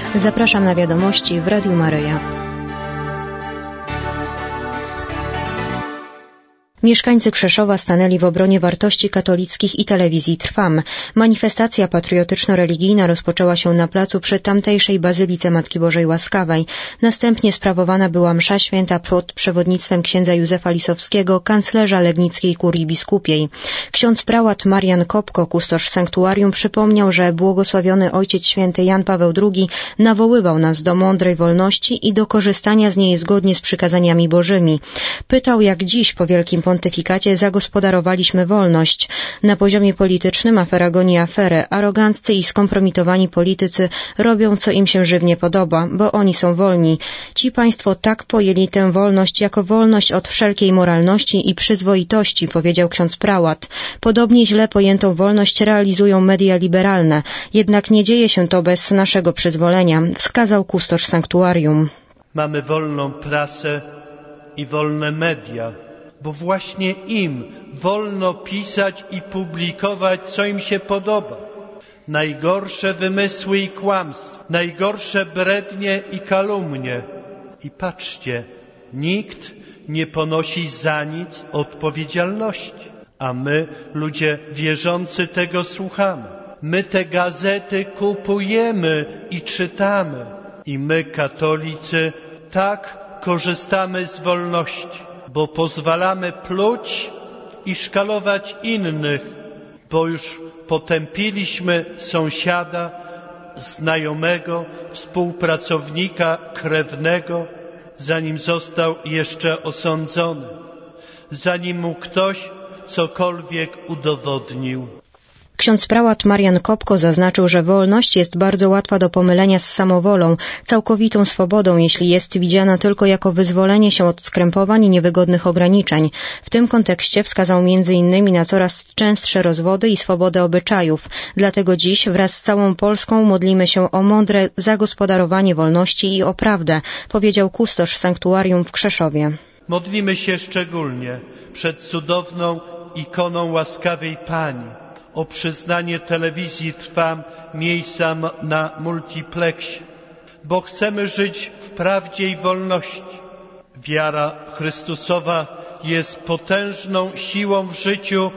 Zapraszam na wiadomości w Radiu Maryja. Mieszkańcy Krzeszowa stanęli w obronie wartości katolickich i telewizji Trwam. Manifestacja patriotyczno-religijna rozpoczęła się na placu przy tamtejszej Bazylice Matki Bożej Łaskawej. Następnie sprawowana była msza święta pod przewodnictwem księdza Józefa Lisowskiego, kanclerza Legnickiej Kurii Biskupiej. Ksiądz prałat Marian Kopko, kustosz sanktuarium, przypomniał, że błogosławiony Ojciec Święty Jan Paweł II nawoływał nas do mądrej wolności i do korzystania z niej zgodnie z przykazaniami bożymi. Pytał, jak dziś po Wielkim pontyfikacie zagospodarowaliśmy wolność. Na poziomie politycznym afera goni aferę. Aroganccy i skompromitowani politycy robią, co im się żywnie podoba, bo oni są wolni. Ci państwo tak pojęli tę wolność jako wolność od wszelkiej moralności i przyzwoitości, powiedział ksiądz prałat. Podobnie źle pojętą wolność realizują media liberalne. Jednak nie dzieje się to bez naszego przyzwolenia, wskazał kustosz sanktuarium. Mamy wolną prasę i wolne media, bo właśnie im wolno pisać i publikować, co im się podoba. Najgorsze wymysły i kłamstwa, najgorsze brednie i kalumnie. I patrzcie, nikt nie ponosi za nic odpowiedzialności, a my, ludzie wierzący, tego słuchamy. My te gazety kupujemy i czytamy. I my, katolicy, tak korzystamy z wolności, bo pozwalamy pluć i szkalować innych, bo już potępiliśmy sąsiada, znajomego, współpracownika, krewnego, zanim został jeszcze osądzony, zanim mu ktoś cokolwiek udowodnił. Ksiądz prałat Marian Kopko zaznaczył, że wolność jest bardzo łatwa do pomylenia z samowolą, całkowitą swobodą, jeśli jest widziana tylko jako wyzwolenie się od skrępowań i niewygodnych ograniczeń. W tym kontekście wskazał m.in. na coraz częstsze rozwody i swobodę obyczajów. Dlatego dziś wraz z całą Polską modlimy się o mądre zagospodarowanie wolności i o prawdę, powiedział kustosz sanktuarium w Krzeszowie. Modlimy się szczególnie przed cudowną ikoną łaskawej Pani o przyznanie telewizji Trwam miejsca na multipleksie, bo chcemy żyć w prawdzie i wolności. Wiara Chrystusowa jest potężną siłą w życiu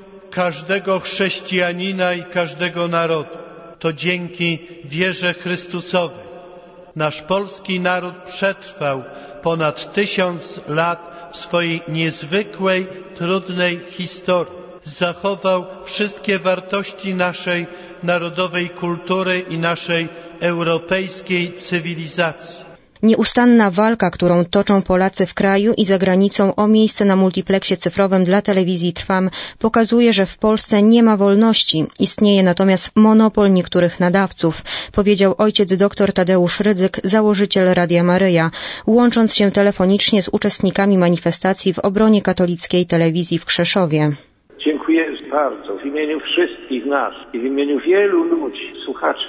każdego chrześcijanina i każdego narodu. To dzięki wierze Chrystusowej nasz polski naród przetrwał ponad 1000 lat w swojej niezwykłej, trudnej historii. Zachował wszystkie wartości naszej narodowej kultury i naszej europejskiej cywilizacji. Nieustanna walka, którą toczą Polacy w kraju i za granicą o miejsce na multipleksie cyfrowym dla telewizji Trwam, pokazuje, że w Polsce nie ma wolności. Istnieje natomiast monopol niektórych nadawców, powiedział ojciec dr Tadeusz Rydzyk, założyciel Radia Maryja, łącząc się telefonicznie z uczestnikami manifestacji w obronie katolickiej telewizji w Krzeszowie. Dziękuję bardzo w imieniu wszystkich nas i w imieniu wielu ludzi, słuchaczy,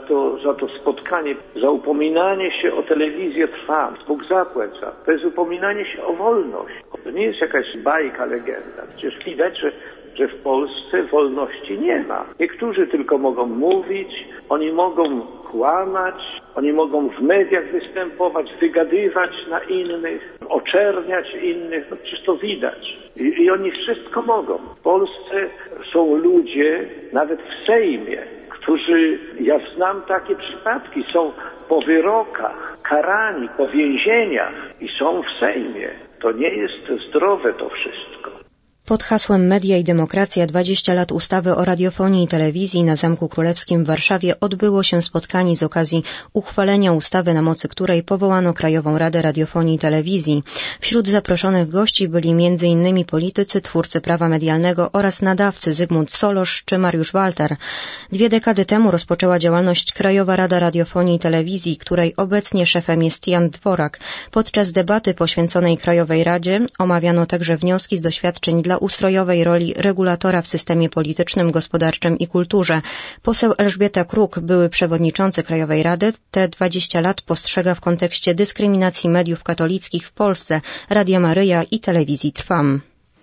za to spotkanie, za upominanie się o telewizję Trwam. Bóg zapłać za to. To jest upominanie się o wolność. To nie jest jakaś bajka, legenda. Przecież widać, że w Polsce wolności nie ma. Niektórzy tylko mogą mówić, oni mogą kłamać, oni mogą w mediach występować, wygadywać na innych, oczerniać innych. No przecież to widać. I oni wszystko mogą. W Polsce są ludzie, nawet w Sejmie, którzy, ja znam takie przypadki, są po wyrokach karani, po więzieniach i są w Sejmie. To nie jest zdrowe to wszystko. Pod hasłem Media i Demokracja 20 lat ustawy o radiofonii i telewizji na Zamku Królewskim w Warszawie odbyło się spotkanie z okazji uchwalenia ustawy, na mocy której powołano Krajową Radę Radiofonii i Telewizji. Wśród zaproszonych gości byli m.in. politycy, twórcy prawa medialnego oraz nadawcy Zygmunt Solosz czy Mariusz Walter. 2 dekady temu rozpoczęła działalność Krajowa Rada Radiofonii i Telewizji, której obecnie szefem jest Jan Dworak. Podczas debaty poświęconej Krajowej Radzie omawiano także wnioski z doświadczeń dla ustrojowej roli regulatora w systemie politycznym, gospodarczym i kulturze. Poseł Elżbieta Kruk, były przewodniczący Krajowej Rady, te 20 lat postrzega w kontekście dyskryminacji mediów katolickich w Polsce, Radia Maryja i telewizji Trwam.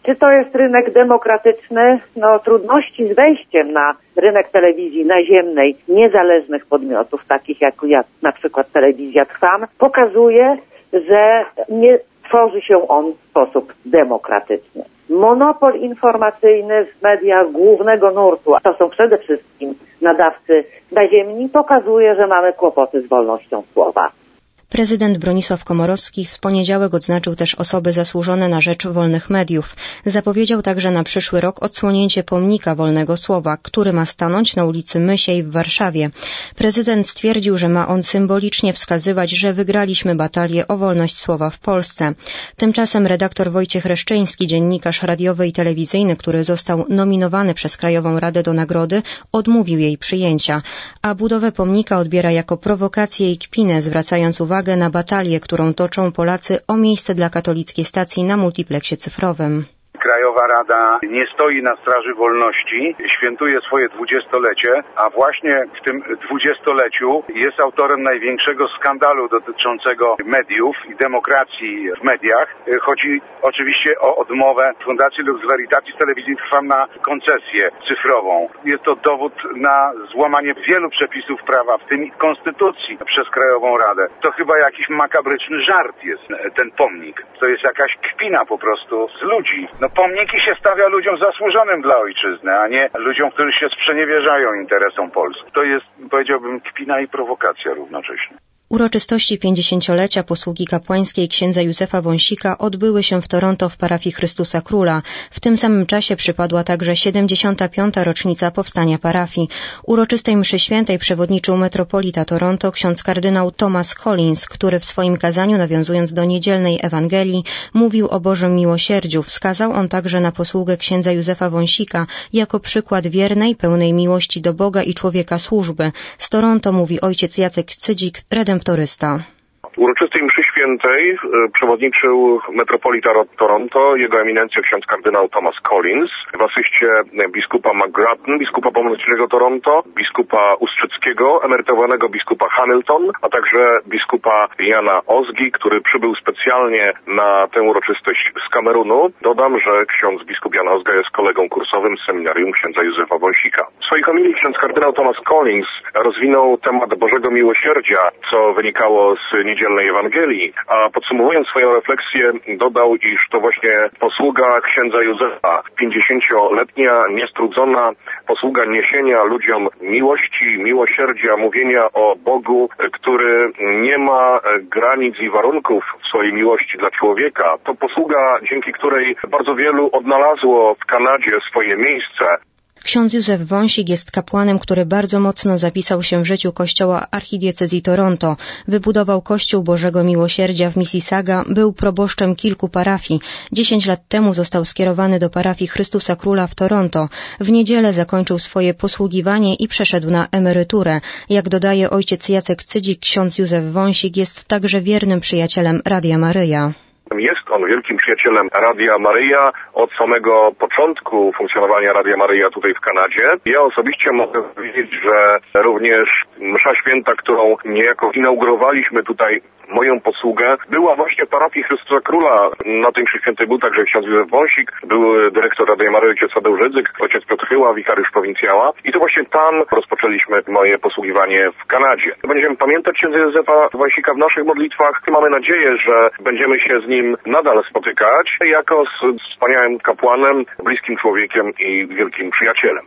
Czy to jest rynek demokratyczny? No, trudności z wejściem na rynek telewizji naziemnej niezależnych podmiotów, takich jak na przykład Telewizja Trwam, pokazuje, że nie tworzy się on w sposób demokratyczny. Monopol informacyjny w mediach głównego nurtu, a to są przede wszystkim nadawcy naziemni, pokazuje, że mamy kłopoty z wolnością słowa. Prezydent Bronisław Komorowski w poniedziałek odznaczył też osoby zasłużone na rzecz wolnych mediów. Zapowiedział także na przyszły rok odsłonięcie pomnika wolnego słowa, który ma stanąć na ulicy Mysiej w Warszawie. Prezydent stwierdził, że ma on symbolicznie wskazywać, że wygraliśmy batalię o wolność słowa w Polsce. Tymczasem redaktor Wojciech Reszczyński, dziennikarz radiowy i telewizyjny, który został nominowany przez Krajową Radę do nagrody, odmówił jej przyjęcia, a budowę pomnika odbiera jako prowokację i kpinę, zwracając uwagę na batalię, którą toczą Polacy o miejsce dla katolickiej stacji na multipleksie cyfrowym. Krajowa Rada nie stoi na straży wolności, świętuje swoje 20-lecie, a właśnie w tym 20-leciu jest autorem największego skandalu dotyczącego mediów i demokracji w mediach. Chodzi oczywiście o odmowę Fundacji Lux Veritatis Telewizji Trwam na koncesję cyfrową. Jest to dowód na złamanie wielu przepisów prawa, w tym konstytucji, przez Krajową Radę. To chyba jakiś makabryczny żart jest ten pomnik. To jest jakaś kpina po prostu z ludzi. Pomniki się stawia ludziom zasłużonym dla ojczyzny, a nie ludziom, którzy się sprzeniewierzają interesom Polski. To jest, powiedziałbym, kpina i prowokacja równocześnie. Uroczystości 50-lecia posługi kapłańskiej księdza Józefa Wąsika odbyły się w Toronto w parafii Chrystusa Króla. W tym samym czasie przypadła także 75. rocznica powstania parafii. Uroczystej mszy świętej przewodniczył metropolita Toronto ksiądz kardynał Thomas Collins, który w swoim kazaniu, nawiązując do niedzielnej Ewangelii, mówił o Bożym miłosierdziu. Wskazał on także na posługę księdza Józefa Wąsika jako przykład wiernej, pełnej miłości do Boga i człowieka służby. Z Toronto mówi ojciec Jacek Cydzik, redemptorysta. Uroczystej mszy świętej przewodniczył metropolita Toronto, jego eminencja ksiądz kardynał Thomas Collins, w asyście biskupa McGrattan, biskupa pomocniczego Toronto, biskupa Ustrzyckiego, emerytowanego biskupa Hamilton, a także biskupa Jana Ozgi, który przybył specjalnie na tę uroczystość z Kamerunu. Dodam, że ksiądz biskup Jan Ozga jest kolegą kursowym z seminarium księdza Józefa Wąsika. W swoich homilii ksiądz kardynał Thomas Collins rozwinął temat Bożego Miłosierdzia, co wynikało z niedzielnej Ewangelii, a podsumowując swoją refleksję dodał, iż to właśnie posługa księdza Józefa, 50-letnia, niestrudzona posługa niesienia ludziom miłości, miłosierdzia, mówienia o Bogu, który nie ma granic i warunków w swojej miłości dla człowieka. To posługa, dzięki której bardzo wielu odnalazło w Kanadzie swoje miejsce. Ksiądz Józef Wąsik jest kapłanem, który bardzo mocno zapisał się w życiu kościoła archidiecezji Toronto. Wybudował Kościół Bożego Miłosierdzia w Mississauga, był proboszczem kilku parafii. 10 lat temu został skierowany do parafii Chrystusa Króla w Toronto. W niedzielę zakończył swoje posługiwanie i przeszedł na emeryturę. Jak dodaje ojciec Jacek Cydzik, ksiądz Józef Wąsik jest także wiernym przyjacielem Radia Maryja. Jest on wielkim przyjacielem Radia Maryja od samego początku funkcjonowania Radia Maryja tutaj w Kanadzie. Ja osobiście mogę powiedzieć, że również msza święta, którą niejako inaugurowaliśmy tutaj, moją posługę, była właśnie w parafii Chrystusa Króla. Na tej mszy świętej był także ksiądz Józef Wąsik, był dyrektor Radia Maryja ojciec Tadeusz Rydzyk, ojciec Piotr Chyła, wikariusz prowincjała. I to właśnie tam rozpoczęliśmy moje posługiwanie w Kanadzie. Będziemy pamiętać księdza Józefa Wąsika w naszych modlitwach. Mamy nadzieję, że będziemy się z nim nadal spotykać jako z wspaniałym kapłanem, bliskim człowiekiem i wielkim przyjacielem.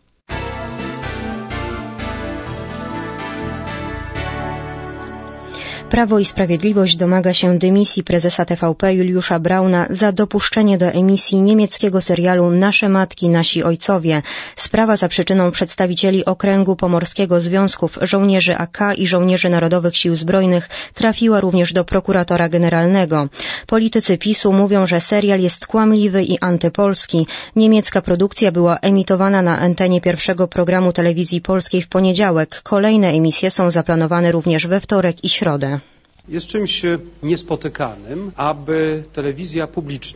Prawo i Sprawiedliwość domaga się dymisji prezesa TVP Juliusza Brauna za dopuszczenie do emisji niemieckiego serialu Nasze matki, nasi ojcowie. Sprawa za przyczyną przedstawicieli Okręgu Pomorskiego Związków Żołnierzy AK i Żołnierzy Narodowych Sił Zbrojnych trafiła również do prokuratora generalnego. Politycy PiS-u mówią, że serial jest kłamliwy i antypolski. Niemiecka produkcja była emitowana na antenie pierwszego programu telewizji polskiej w poniedziałek. Kolejne emisje są zaplanowane również we wtorek i środę. Jest czymś niespotykanym, aby telewizja publiczna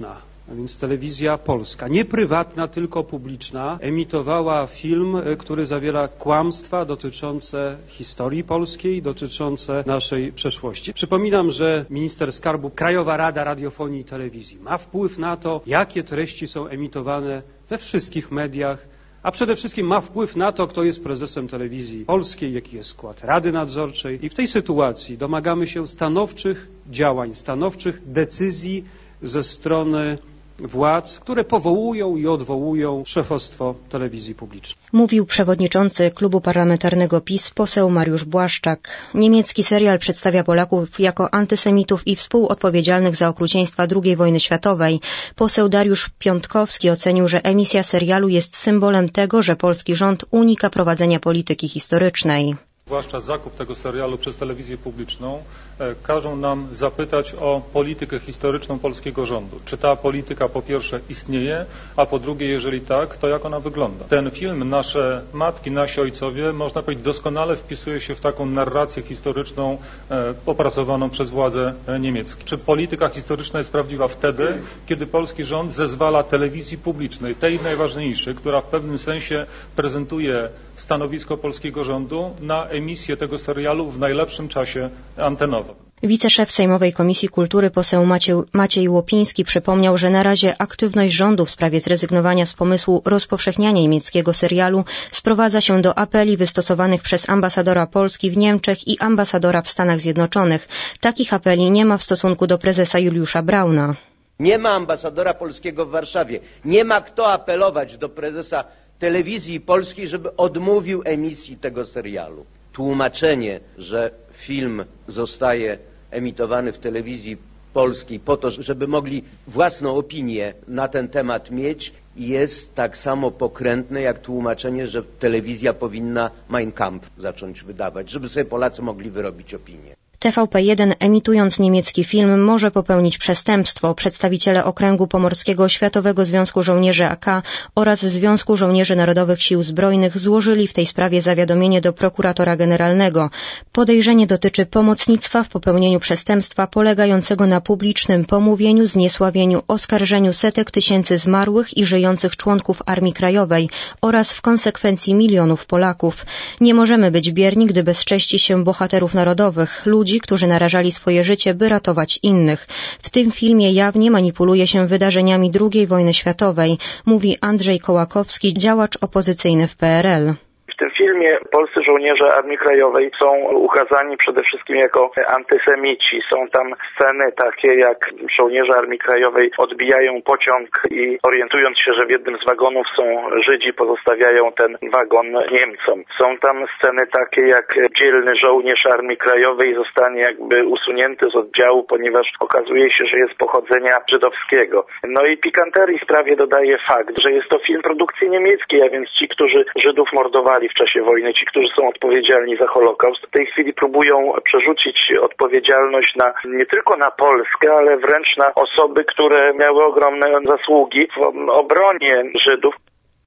a więc telewizja polska, nie prywatna, tylko publiczna, emitowała film, który zawiera kłamstwa dotyczące historii polskiej, dotyczące naszej przeszłości. Przypominam, że minister skarbu, Krajowa Rada Radiofonii i Telewizji ma wpływ na to, jakie treści są emitowane we wszystkich mediach, a przede wszystkim ma wpływ na to, kto jest prezesem telewizji polskiej, jaki jest skład Rady Nadzorczej. I w tej sytuacji domagamy się stanowczych działań, stanowczych decyzji ze strony władz, które powołują i odwołują szefostwo telewizji publicznej. Mówił przewodniczący klubu parlamentarnego PiS poseł Mariusz Błaszczak. Niemiecki serial przedstawia Polaków jako antysemitów i współodpowiedzialnych za okrucieństwa II wojny światowej. Poseł Dariusz Piątkowski ocenił, że emisja serialu jest symbolem tego, że polski rząd unika prowadzenia polityki historycznej. Zwłaszcza zakup tego serialu przez telewizję publiczną każą nam zapytać o politykę historyczną polskiego rządu. Czy ta polityka po pierwsze istnieje, a po drugie, jeżeli tak, to jak ona wygląda? Ten film, nasze matki, nasi ojcowie, można powiedzieć, doskonale wpisuje się w taką narrację historyczną opracowaną przez władze niemieckie. Czy polityka historyczna jest prawdziwa wtedy, kiedy polski rząd zezwala telewizji publicznej, tej najważniejszej, która w pewnym sensie prezentuje stanowisko polskiego rządu, na emisję tego serialu w najlepszym czasie antenowym? Wiceszef Sejmowej Komisji Kultury poseł Maciej Łopiński przypomniał, że na razie aktywność rządu w sprawie zrezygnowania z pomysłu rozpowszechniania niemieckiego serialu sprowadza się do apeli wystosowanych przez ambasadora Polski w Niemczech i ambasadora w Stanach Zjednoczonych. Takich apeli nie ma w stosunku do prezesa Juliusza Brauna. Nie ma ambasadora polskiego w Warszawie. Nie ma kto apelować do prezesa telewizji polskiej, żeby odmówił emisji tego serialu. Tłumaczenie, że film zostaje emitowany w telewizji polskiej po to, żeby mogli własną opinię na ten temat mieć, jest tak samo pokrętne jak tłumaczenie, że telewizja powinna Mein Kampf zacząć wydawać, żeby sobie Polacy mogli wyrobić opinię. TVP1, emitując niemiecki film, może popełnić przestępstwo. Przedstawiciele Okręgu Pomorskiego Światowego Związku Żołnierzy AK oraz Związku Żołnierzy Narodowych Sił Zbrojnych złożyli w tej sprawie zawiadomienie do prokuratora generalnego. Podejrzenie dotyczy pomocnictwa w popełnieniu przestępstwa polegającego na publicznym pomówieniu, zniesławieniu, oskarżeniu setek tysięcy zmarłych i żyjących członków Armii Krajowej oraz w konsekwencji milionów Polaków. Nie możemy być bierni, gdy bezcześci się bohaterów narodowych, ludzi, którzy narażali swoje życie, by ratować innych. W tym filmie jawnie manipuluje się wydarzeniami II wojny światowej, mówi Andrzej Kołakowski, działacz opozycyjny w PRL. W tym filmie polscy żołnierze Armii Krajowej są ukazani przede wszystkim jako antysemici. Są tam sceny takie, jak żołnierze Armii Krajowej odbijają pociąg i orientując się, że w jednym z wagonów są Żydzi, pozostawiają ten wagon Niemcom. Są tam sceny takie, jak dzielny żołnierz Armii Krajowej zostanie jakby usunięty z oddziału, ponieważ okazuje się, że jest pochodzenia żydowskiego. No i pikanterii sprawie dodaje fakt, że jest to film produkcji niemieckiej, a więc ci, którzy Żydów mordowali w czasie wojny, ci, którzy są odpowiedzialni za Holokaust, w tej chwili próbują przerzucić odpowiedzialność nie tylko na Polskę, ale wręcz na osoby, które miały ogromne zasługi w obronie Żydów.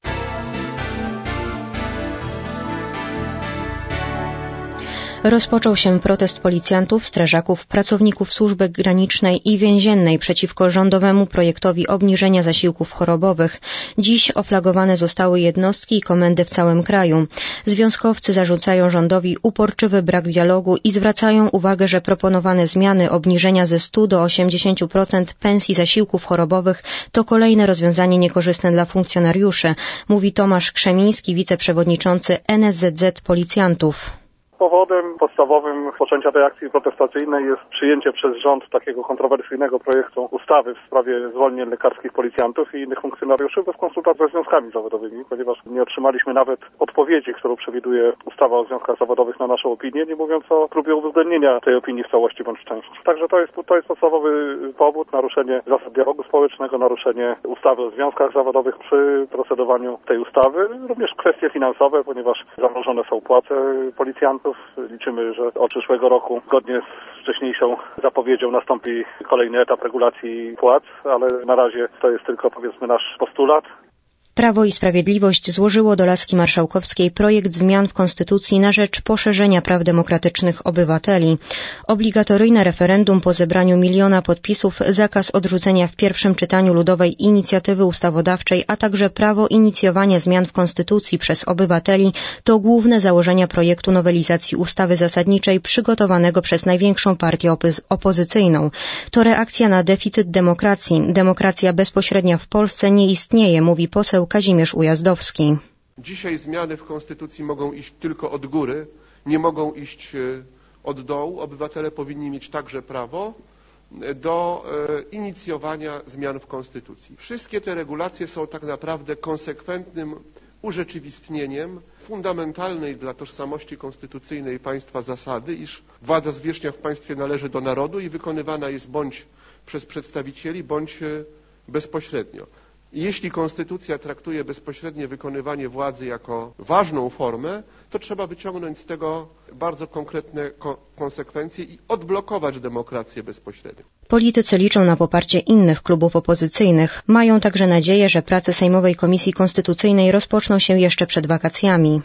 Rozpoczął się protest policjantów, strażaków, pracowników służby granicznej i więziennej przeciwko rządowemu projektowi obniżenia zasiłków chorobowych. Dziś oflagowane zostały jednostki i komendy w całym kraju. Związkowcy zarzucają rządowi uporczywy brak dialogu i zwracają uwagę, że proponowane zmiany obniżenia ze 100 do 80% pensji zasiłków chorobowych to kolejne rozwiązanie niekorzystne dla funkcjonariuszy, mówi Tomasz Krzemiński, wiceprzewodniczący NSZZ Policjantów. Powodem podstawowym rozpoczęcia tej akcji protestacyjnej jest przyjęcie przez rząd takiego kontrowersyjnego projektu ustawy w sprawie zwolnień lekarskich policjantów i innych funkcjonariuszy bez konsultacji ze związkami zawodowymi, ponieważ nie otrzymaliśmy nawet odpowiedzi, którą przewiduje ustawa o związkach zawodowych na naszą opinię, nie mówiąc o próbie uwzględnienia tej opinii w całości bądź w części. Także to jest podstawowy powód, naruszenie zasad dialogu społecznego, naruszenie ustawy o związkach zawodowych przy procedowaniu tej ustawy, również kwestie finansowe, ponieważ zamrożone są płace policjantów. Liczymy, że od przyszłego roku, zgodnie z wcześniejszą zapowiedzią, nastąpi kolejny etap regulacji płac, ale na razie to jest tylko, powiedzmy, nasz postulat. Prawo i Sprawiedliwość złożyło do laski marszałkowskiej projekt zmian w Konstytucji na rzecz poszerzenia praw demokratycznych obywateli. Obligatoryjne referendum po zebraniu 1 miliona podpisów, zakaz odrzucenia w pierwszym czytaniu ludowej inicjatywy ustawodawczej, a także prawo inicjowania zmian w Konstytucji przez obywateli to główne założenia projektu nowelizacji ustawy zasadniczej przygotowanego przez największą partię opozycyjną. To reakcja na deficyt demokracji. Demokracja bezpośrednia w Polsce nie istnieje, mówi poseł Kazimierz Ujazdowski. Dzisiaj zmiany w Konstytucji mogą iść tylko od góry, nie mogą iść od dołu. Obywatele powinni mieć także prawo do inicjowania zmian w Konstytucji. Wszystkie te regulacje są tak naprawdę konsekwentnym urzeczywistnieniem fundamentalnej dla tożsamości konstytucyjnej państwa zasady, iż władza zwierzchnia w państwie należy do narodu i wykonywana jest bądź przez przedstawicieli, bądź bezpośrednio. Jeśli Konstytucja traktuje bezpośrednie wykonywanie władzy jako ważną formę, to trzeba wyciągnąć z tego bardzo konkretne konsekwencje i odblokować demokrację bezpośrednią. Politycy liczą na poparcie innych klubów opozycyjnych. Mają także nadzieję, że prace Sejmowej Komisji Konstytucyjnej rozpoczną się jeszcze przed wakacjami.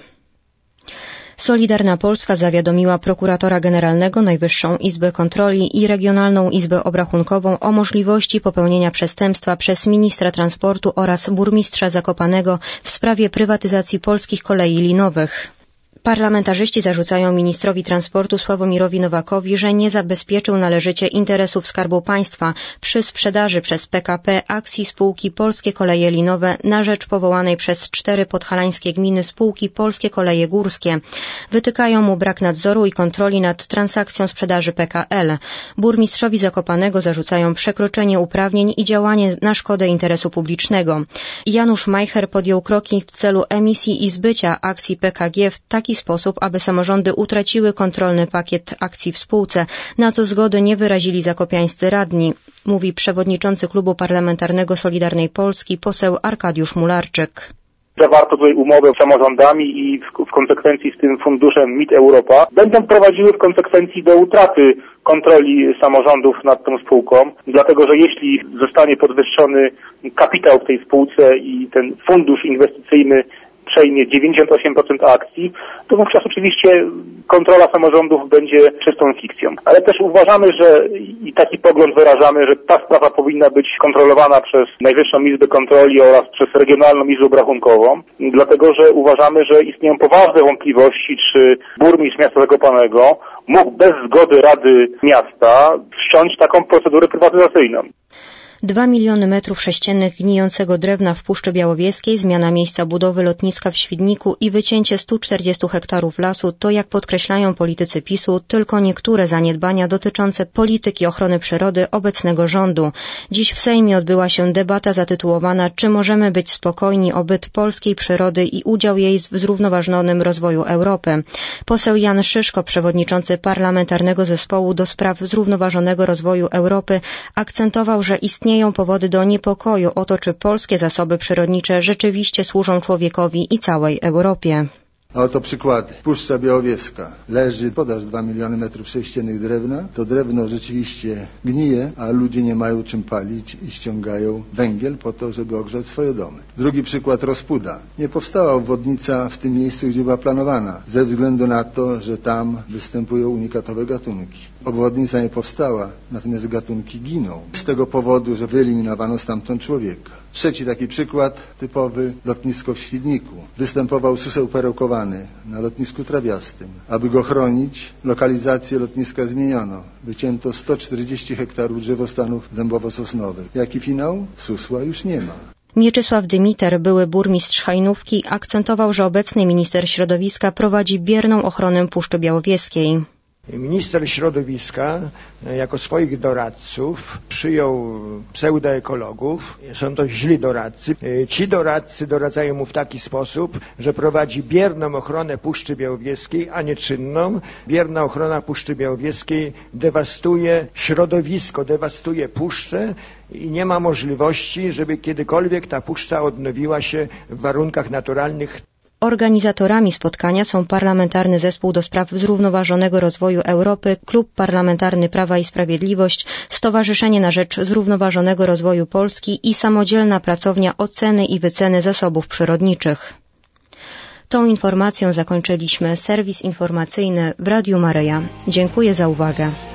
Solidarna Polska zawiadomiła prokuratora generalnego, Najwyższą Izbę Kontroli i Regionalną Izbę Obrachunkową o możliwości popełnienia przestępstwa przez ministra transportu oraz burmistrza Zakopanego w sprawie prywatyzacji Polskich Kolei Linowych. Parlamentarzyści zarzucają ministrowi transportu Sławomirowi Nowakowi, że nie zabezpieczył należycie interesów Skarbu Państwa przy sprzedaży przez PKP akcji spółki Polskie Koleje Linowe na rzecz powołanej przez 4 podhalańskie gminy spółki Polskie Koleje Górskie. Wytykają mu brak nadzoru i kontroli nad transakcją sprzedaży PKL. Burmistrzowi Zakopanego zarzucają przekroczenie uprawnień i działanie na szkodę interesu publicznego. Janusz Majcher podjął kroki w celu emisji i zbycia akcji PKG w taki sposób, aby samorządy utraciły kontrolny pakiet akcji w spółce, na co zgody nie wyrazili zakopiańscy radni, mówi przewodniczący Klubu Parlamentarnego Solidarnej Polski poseł Arkadiusz Mularczyk. Zawarto tutaj umowę z samorządami i w konsekwencji z tym funduszem MIT Europa będą prowadziły w konsekwencji do utraty kontroli samorządów nad tą spółką, dlatego że jeśli zostanie podwyższony kapitał w tej spółce i ten fundusz inwestycyjny przejmie 98% akcji, to wówczas oczywiście kontrola samorządów będzie czystą fikcją. Ale też uważamy, że i taki pogląd wyrażamy, że ta sprawa powinna być kontrolowana przez Najwyższą Izbę Kontroli oraz przez Regionalną Izbę Obrachunkową, dlatego że uważamy, że istnieją poważne wątpliwości, czy burmistrz miasta Zakopanego mógł bez zgody Rady Miasta wszcząć taką procedurę prywatyzacyjną. 2 miliony metrów sześciennych gnijącego drewna w Puszczy Białowieskiej, zmiana miejsca budowy lotniska w Świdniku i wycięcie 140 hektarów lasu to, jak podkreślają politycy PiS-u, tylko niektóre zaniedbania dotyczące polityki ochrony przyrody obecnego rządu. Dziś w Sejmie odbyła się debata zatytułowana „Czy możemy być spokojni o byt polskiej przyrody i udział jej w zrównoważonym rozwoju Europy?”. Poseł Jan Szyszko, przewodniczący Parlamentarnego Zespołu do spraw zrównoważonego rozwoju Europy, akcentował, że istnieją powody do niepokoju o to, czy polskie zasoby przyrodnicze rzeczywiście służą człowiekowi i całej Europie. A oto przykłady. Puszcza Białowieska. Leży podaż 2 miliony metrów sześciennych drewna. To drewno rzeczywiście gnije, a ludzie nie mają czym palić i ściągają węgiel po to, żeby ogrzać swoje domy. Drugi przykład Rozpuda. Nie powstała obwodnica w tym miejscu, gdzie była planowana, ze względu na to, że tam występują unikatowe gatunki. Obwodnica nie powstała, natomiast gatunki giną. Z tego powodu, że wyeliminowano stamtąd człowieka. Trzeci taki przykład typowy, lotnisko w Świdniku. Występował suseł perełkowany na lotnisku trawiastym. Aby go chronić, lokalizację lotniska zmieniono. Wycięto 140 hektarów drzewostanów dębowo-sosnowych. Jaki finał? Susła już nie ma. Mieczysław Dymiter, były burmistrz Hajnówki, akcentował, że obecny minister środowiska prowadzi bierną ochronę Puszczy Białowieskiej. Minister środowiska jako swoich doradców przyjął pseudoekologów. Są to źli doradcy. Ci doradcy doradzają mu w taki sposób, że prowadzi bierną ochronę Puszczy Białowieskiej, a nie czynną. Bierna ochrona Puszczy Białowieskiej dewastuje środowisko, dewastuje puszczę i nie ma możliwości, żeby kiedykolwiek ta puszcza odnowiła się w warunkach naturalnych. Organizatorami spotkania są Parlamentarny Zespół do Spraw Zrównoważonego Rozwoju Europy, Klub Parlamentarny Prawa i Sprawiedliwość, Stowarzyszenie na Rzecz Zrównoważonego Rozwoju Polski i Samodzielna Pracownia Oceny i Wyceny Zasobów Przyrodniczych. Tą informacją zakończyliśmy serwis informacyjny w Radiu Maryja. Dziękuję za uwagę.